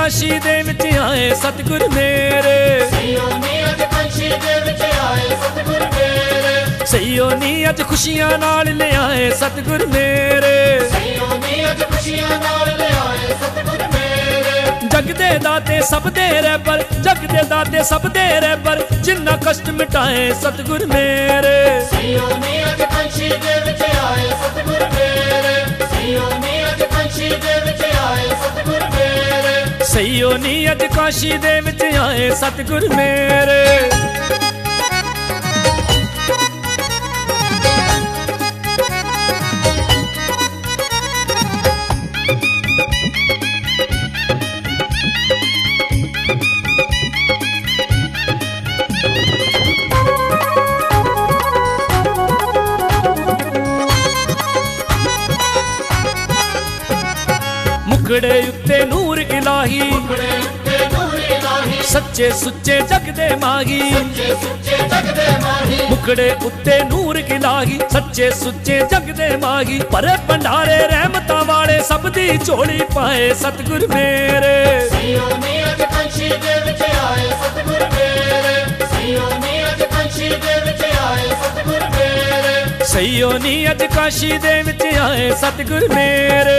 काशी दे विच आए सतगुर मेरे। सईयो नी अज काशी दे विच आए सतगुर मेरे। सईयो नी अज खुशियां नाल ले आए सतगुर मेरे। सईयो नी अज खुशियां नाल ले आए सतगुर मेरे। जग दे दाते सब दे रहबर, जग दे दाते सब दे रहबर, जिन्ना कष्ट मिटाए सतगुर मेरे। सईयो नी अज काशी दे विच आए सतगुर मेरे। सईयो नी अज काशी दे विच आए सतगुर मेरे। सईयो नी अज काशी दे विच आए सतगुर मेरे। मुखड़े उत्ते नूर इलाही, मुखड़े उत्ते नूर इलाही, सच्चे सुच्चे जग दे माही। सच्चे सुच्चे जग दे माही। मुखड़े उत्ते नूर इलाही, सच्चे सुच्चे जग दे माही। परे भंडारे रहमतां वाले सब दी झोली पाए सतगुर मेरे। सईयो नी अज काशी दे विच आए सतगुर मेरे। सईयो नी अज काशी दे विच आए सतगुर मेरे। सईयो नी अज काशी दे विच आए सतगुर मेरे।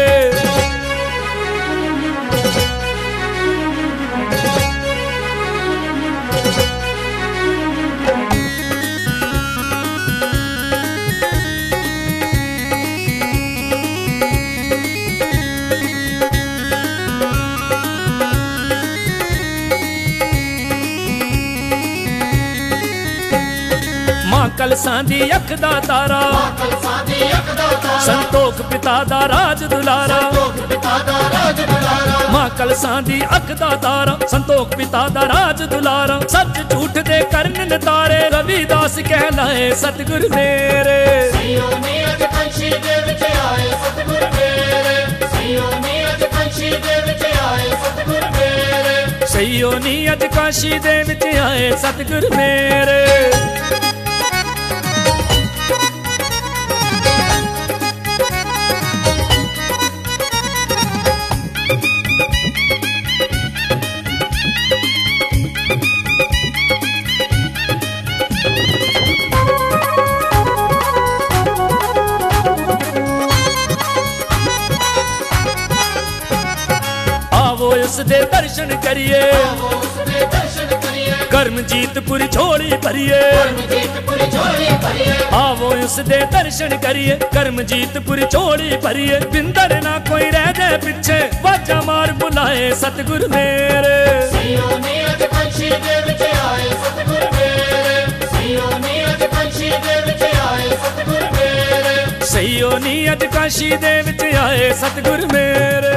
कलसां दी अख दा तारा, कलसां दी अख दा तारा, संतोख पिता दा राज दुलारा। संतोख पिता दा राज दुलारा। मां कलसां दी अख दा तारा, संतोख पिता दा राज दुलारा। सच झूठ दे करन नतारे, रविदास कहलाए सतगुर मेरे। सईयो नी अज काशी दे विच आए सतगुर मेरे। सईयो नी अज काशी दे विच आए सतगुर मेरे। सईयो नी अज काशी दे विच आए सतगुर मेरे। उसदे दर्शन करिए, उसदे दर्शन करिए, कर्मजीतपुर झोली भरिए। कर्मजीतपुर झोली भरिए। आवो उसदे दर्शन करिए, कर्मजीतपुर झोली भरिए। बिंदर ना कोई रह जाए पीछे, बाजा मार बुलाए सतगुर मेरे। सईयो नी अज काशी दे विच आए सतगुर मेरे। सईयो नी अज काशी दे विच आए सतगुर मेरे। सईयो नी अज काशी दे विच आए सतगुर मेरे।